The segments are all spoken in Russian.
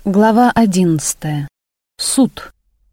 Глава 11. Суд.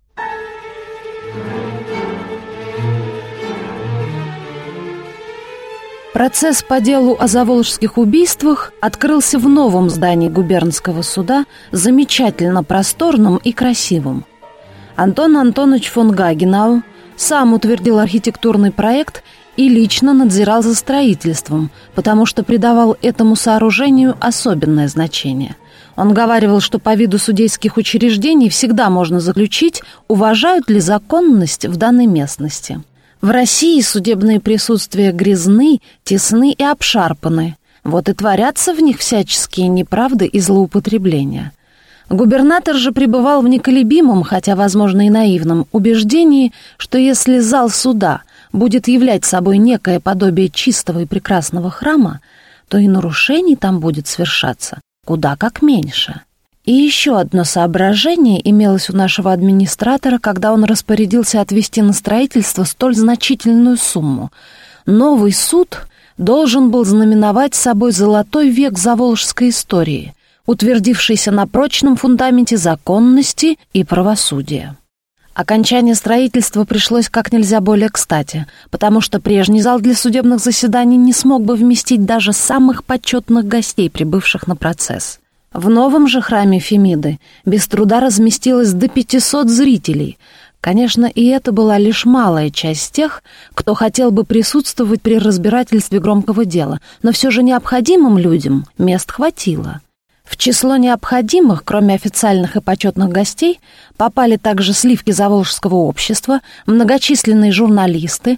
Процесс по делу о заволжских убийствах открылся в новом здании губернского суда, замечательно просторном и красивом. Антон Антонович фон Гагенау сам утвердил архитектурный проект и лично надзирал за строительством, потому что придавал этому сооружению особенное значение. Он говаривал, что по виду судейских учреждений всегда можно заключить, уважают ли законность в данной местности. В России судебные присутствия грязны, тесны и обшарпаны. Вот и творятся в них всяческие неправды и злоупотребления. Губернатор же пребывал в неколебимом, хотя, возможно, и наивном, убеждении, что если зал суда будет являть собой некое подобие чистого и прекрасного храма, то и нарушений там будет совершаться куда как меньше. И еще одно соображение имелось у нашего администратора, когда он распорядился отвести на строительство столь значительную сумму. Новый суд должен был знаменовать собой золотой век заволжской истории, утвердившийся на прочном фундаменте законности и правосудия. Окончание строительства пришлось как нельзя более кстати, потому что прежний зал для судебных заседаний не смог бы вместить даже самых почетных гостей, прибывших на процесс. В новом же храме Фемиды без труда разместилось до 500 зрителей. Конечно, и это была лишь малая часть тех, кто хотел бы присутствовать при разбирательстве громкого дела, но все же необходимым людям мест хватило. В число необходимых, кроме официальных и почетных гостей, попали также сливки заволжского общества, многочисленные журналисты,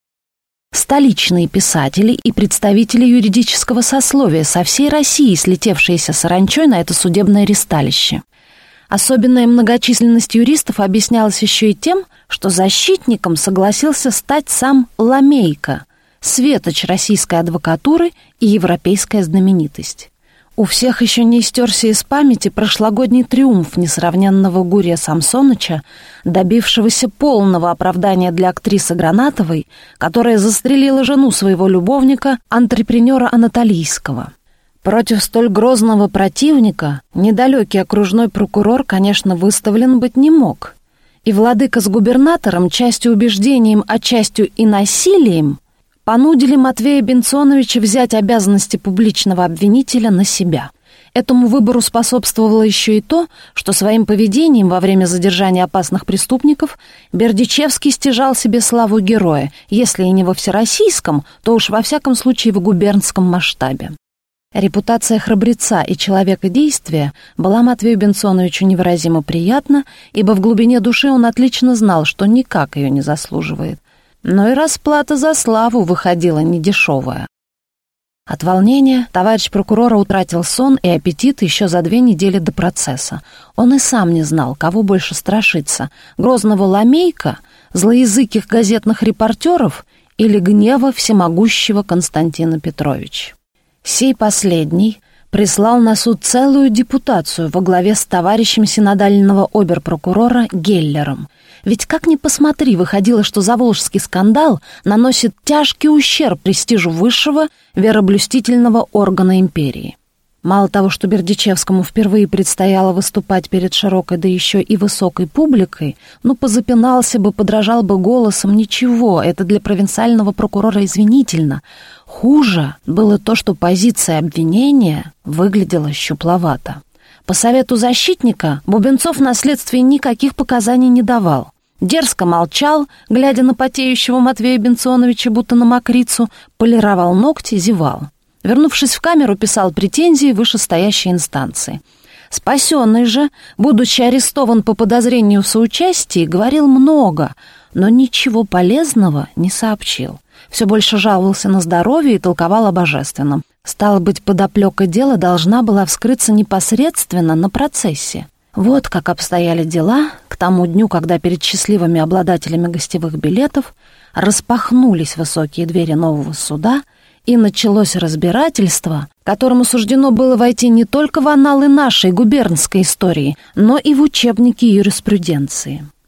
столичные писатели и представители юридического сословия со всей России, слетевшиеся саранчой на это судебное ристалище. Особенная многочисленность юристов объяснялась еще и тем, что защитником согласился стать сам Ламейко, светоч российской адвокатуры и европейская знаменитость. У всех еще не истерся из памяти прошлогодний триумф несравненного Гурия Самсоныча, добившегося полного оправдания для актрисы Гранатовой, которая застрелила жену своего любовника, антрепренера Анатолийского. Против столь грозного противника недалекий окружной прокурор, конечно, выставлен быть не мог. И владыка с губернатором, частью убеждением, а частью и насилием, понудили Матвея Бенционовича взять обязанности публичного обвинителя на себя. Этому выбору способствовало еще и то, что своим поведением во время задержания опасных преступников Бердичевский стяжал себе славу героя, если и не во всероссийском, то уж во всяком случае в губернском масштабе. Репутация храбреца и человека действия была Матвею Бенционовичу невыразимо приятна, ибо в глубине души он отлично знал, что никак ее не заслуживает. Но и расплата за славу выходила недешевая. От волнения товарищ прокурора утратил сон и аппетит еще за 2 недели до процесса. Он и сам не знал, кого больше страшиться — грозного Ламейко, злоязыких газетных репортеров или гнева всемогущего Константина Петровича. Сей последний прислал на суд целую депутацию во главе с товарищем синодального оберпрокурора Геллером. Ведь как ни посмотри, выходило, что заволжский скандал наносит тяжкий ущерб престижу высшего вероблюстительного органа империи. Мало того, что Бердичевскому впервые предстояло выступать перед широкой, да еще и высокой публикой, позапинался бы, подражал бы голосом, ничего, это для провинциального прокурора извинительно. Хуже было то, что позиция обвинения выглядела щупловато. По совету защитника Бубенцов на следствии никаких показаний не давал. Дерзко молчал, глядя на потеющего Матвея Бенционовича, будто на мокрицу, полировал ногти, зевал. Вернувшись в камеру, писал претензии вышестоящей инстанции. Спасенный же, будучи арестован по подозрению в соучастии, говорил много, но ничего полезного не сообщил. Все больше жаловался на здоровье и толковал о божественном. Стало быть, подоплека дела должна была вскрыться непосредственно на процессе. Вот как обстояли дела к тому дню, когда перед счастливыми обладателями гостевых билетов распахнулись высокие двери нового суда, и началось разбирательство, которому суждено было войти не только в анналы нашей губернской истории, но и в учебники юриспруденции.